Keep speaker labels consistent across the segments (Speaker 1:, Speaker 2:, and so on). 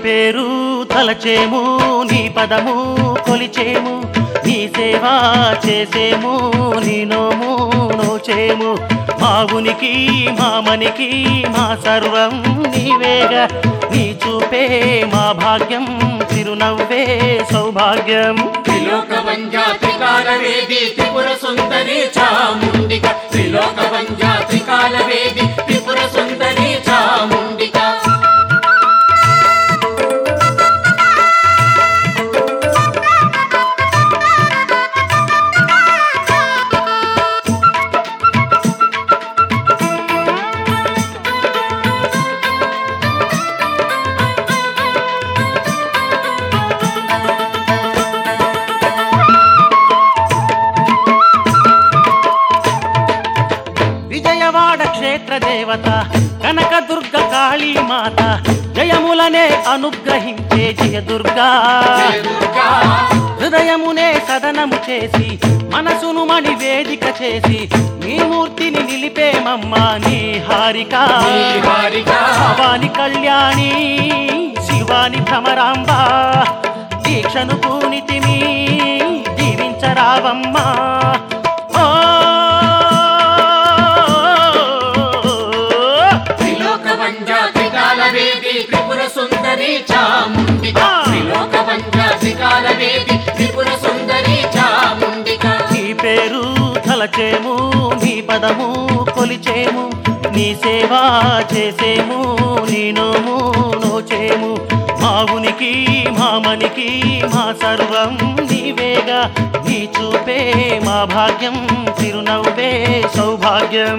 Speaker 1: పేరు తలచేము నీ పదము కొలిచేము నీ సేవ చేసేము నీ నోము నోచేము మా ఉనికి మా మనికి మా సర్వం నీవేగా నీ చూపే మా భాగ్యం చిరునవ్వే సౌభాగ్యం
Speaker 2: త్రిలోకవంద్యా త్రికాలవేది త్రిపుర సుందరి చాముండిక త్రిలోకవంద్యా త్రికాలవేది త్రిపుర సుందరి చాముండిక
Speaker 1: విజయవాడ క్షేత్ర దేవత కనకదుర్గ కాళీమాత జయములనే అనుగ్రహించే జయదుర్గా హృదయమునే సదనము చేసి మనసును మణి వేదిక చేసి నీ మూర్తిని నిలిపేమమ్మా నీ హారిక భవాని కళ్యాణి శివాని భ్రమరాంబ దీక్షను పూనితిమి దీవించరావమ్మా
Speaker 2: త్రికాలవేది త్రిపుర సుందరి చాముండిక త్రిలోకవంద్యా త్రికాలవేది త్రిపుర సుందరి చాముండిక
Speaker 1: నీ పేరు తలచేము నీ పదము కొలిచేము నీ సేవ చేసేము నీ నోము నోచేము మా ఉనికి మా మనికి మా సర్వం నీవేగా నీ చూపే మా భాగ్యం చిరునవ్వే సౌభాగ్యం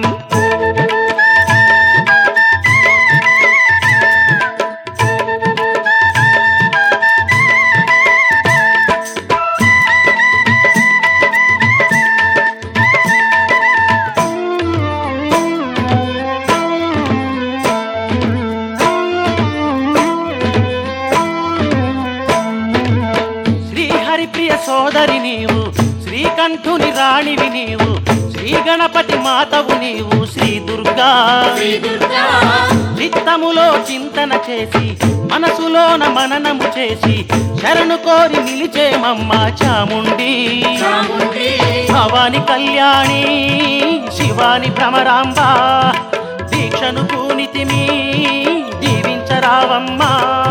Speaker 1: ప్రియ సోదరి నీవు శ్రీకంఠుని రాణివి నీవు శ్రీ గణపతి మాతవు నీవు శ్రీ దుర్గా చిత్తములో చింతన చేసి మనసులోన మననము చేసి శరణు కోరి నిలిచేమమ్మ చాముండి భవాని కళ్యాణి శివాని భ్రమరాంబ దీక్షను పూనితిమి దీవించరావమ్మా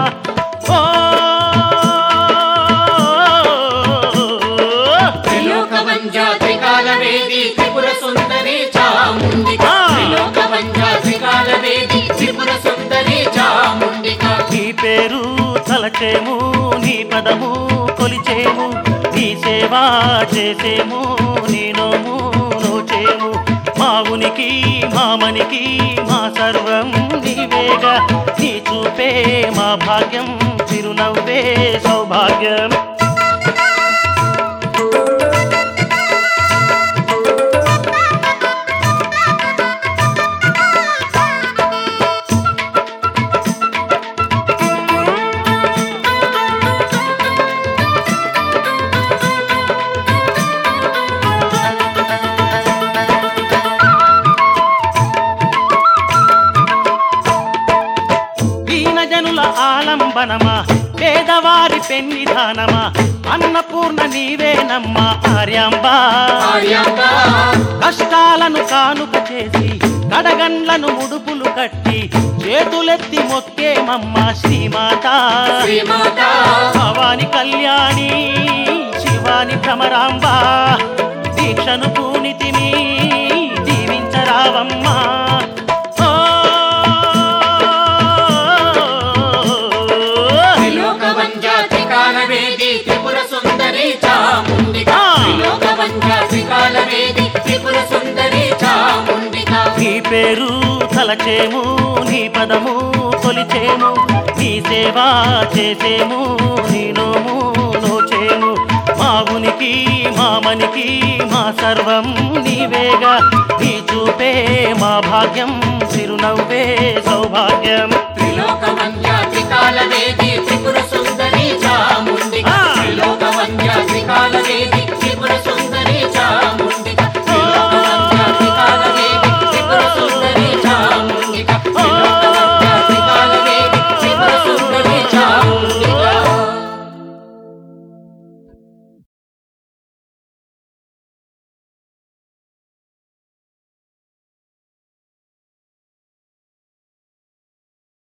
Speaker 2: త్రికాలవేది త్రిపుర సుందరి చాముండిక త్రిలోకవంద్యా త్రికాలవేది త్రిపుర సుందరి చాముండిక
Speaker 1: నీ పేరు తలచేము నీ పదము కొలిచేము నీ సేవ చేసేము నీ నోము నోచేము మా ఉనికి మా మనికి మా సర్వం నీవేగా నీ చూపే మా భాగ్యం చిరునవ్వే సౌభాగ్యం జనుల ఆలంబనమా పేదవారి పెన్నిధానమా అన్నపూర్ణ నీవేనమ్మా ఆర్యాంబా కష్టాలను కానుక చేసి కడగండ్లను ముడుపులు కట్టి చేతులెత్తి మొక్కేమమ్మా శ్రీమాత భవాని కళ్యాణి శివాని భ్రమరాంబ దీక్షను పూనితిమి దీవించరావమ్మా
Speaker 2: త్రికాలవేది త్రిపుర సుందరి చాముండిక త్రిలోకవంద్యా త్రికాలవేది త్రిపుర సుందరి చాముండిక
Speaker 1: నీ పేరు తలచేము నీ పదము కొలిచేము నీ సేవ చేసేము నీ నోము నోచేము మా ఉనికి మా మనికి మా సర్వం నీవేగా నీ చూపే మా భాగ్యం చిరునవ్వే సౌభాగ్యం